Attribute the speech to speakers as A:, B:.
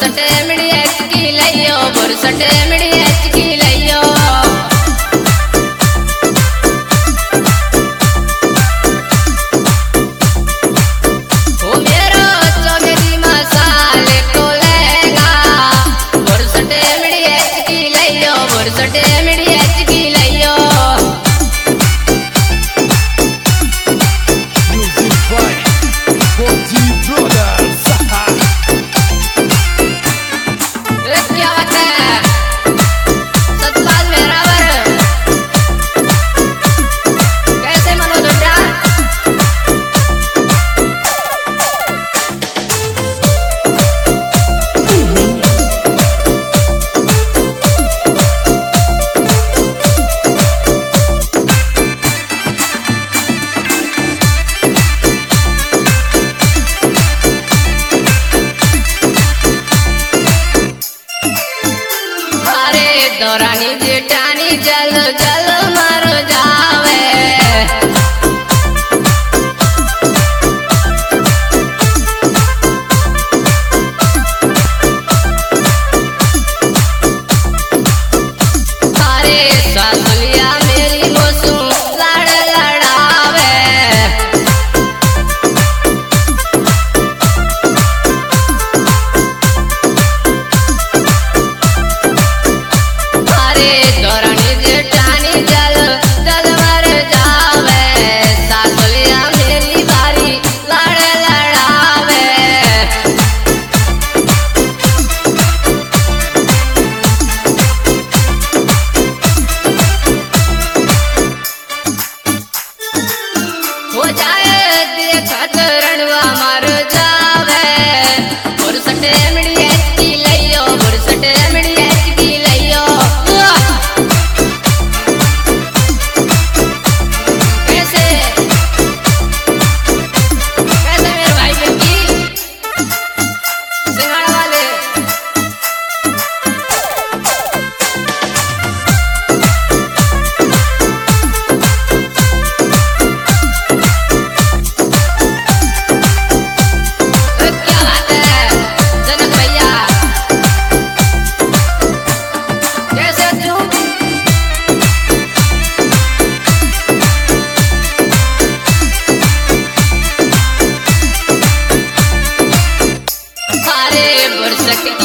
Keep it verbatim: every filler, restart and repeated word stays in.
A: बुरसटे मिड़ी की लइयो बुरसटे मिड़ी की लइयो ओ मेरो चौधरी मसाले को लेगा बुरसटे मिड़ी की लइयो बुरसटे मिड़ी की लइयो क्या बात है सतपाल मेहरावर कैसे मनोज बेटा दौरानी जेठानी जल जल मर जावे अरे सासुलिया मेरी मोसू लड़ लड़ावे दौरानी जेठानी जल जल मर जावे सासुलिया मेरी बारी लड़ लड़ावे हो जाए देखत रणवा मर जावे बुरसटे मिड़ी की लइयो बुरसटे मिड़ी की लइयो बुरसट